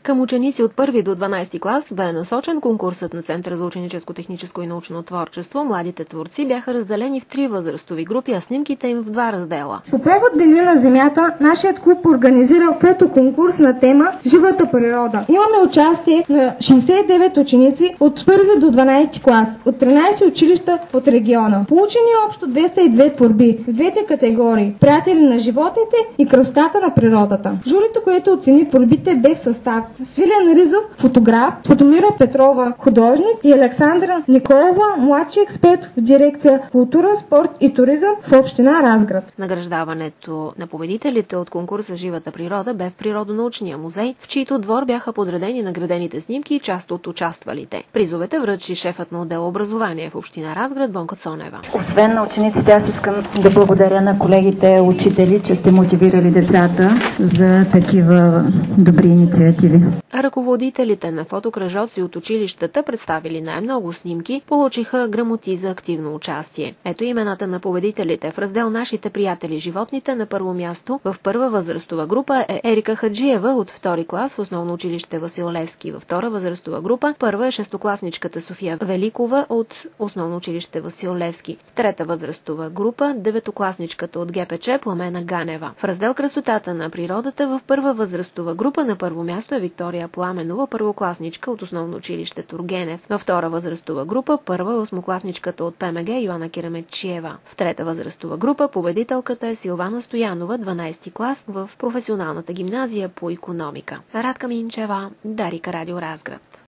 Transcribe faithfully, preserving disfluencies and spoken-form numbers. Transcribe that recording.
Към ученици от първи до дванадесети клас бе насочен конкурсът на Центъра за ученическо, техническо и научно творчество. Младите творци бяха разделени в три възрастови групи, а снимките им в два раздела. По повод Деня на Земята, нашият клуб организира фотоконкурс на тема Живата природа. Имаме участие на шейсет и девет ученици от първи до дванадесети клас, от тринадесет училища от региона. Получени общо двеста и две творби в двете категории – приятели на животните и красотата на природата. Журито, което оцени творбите, бе в състав Свилен Ризов, фотограф, Светомира Петрова, художник и Александра Николова, младши експерт в дирекция Култура, спорт и туризъм в община Разград. Награждаването на победителите от конкурса Живата природа бе в Природонаучния музей, в чийто двор бяха подредени наградените снимки и част от участвалите. Призовете връчи шефът на отдел образование в община Разград Бонка Цонева. Освен на учениците, аз искам да благодаря на колегите учители, че сте мотивирали децата за такива добри инициативи. Ръководителите на фотокръжоци от училищата, представили най-много снимки, получиха грамоти за активно участие. Ето имената на победителите в раздел Нашите приятели животните. На първо място в първа възрастова група е Ерика Хаджиева от втори клас в основно училище Васил Левски. Във втора възрастова група първа е шестокласничката София Великова от основно училище Васил Левски. В трета възрастова група деветокласничката от ГПЧ Пламена Ганева. В раздел Красотата на природата в първа възрастова група на първо място е Виктория Пламенова, първокласничка от основно училище Тургенев. Във втора възрастова група първа е осмокласничката от ПМГ Йоана Кереметчиева. В трета възрастова група победителката е Силвана Стоянова, дванадесети клас в професионалната гимназия по икономика. Радка Минчева, Дарика, Радио Разград.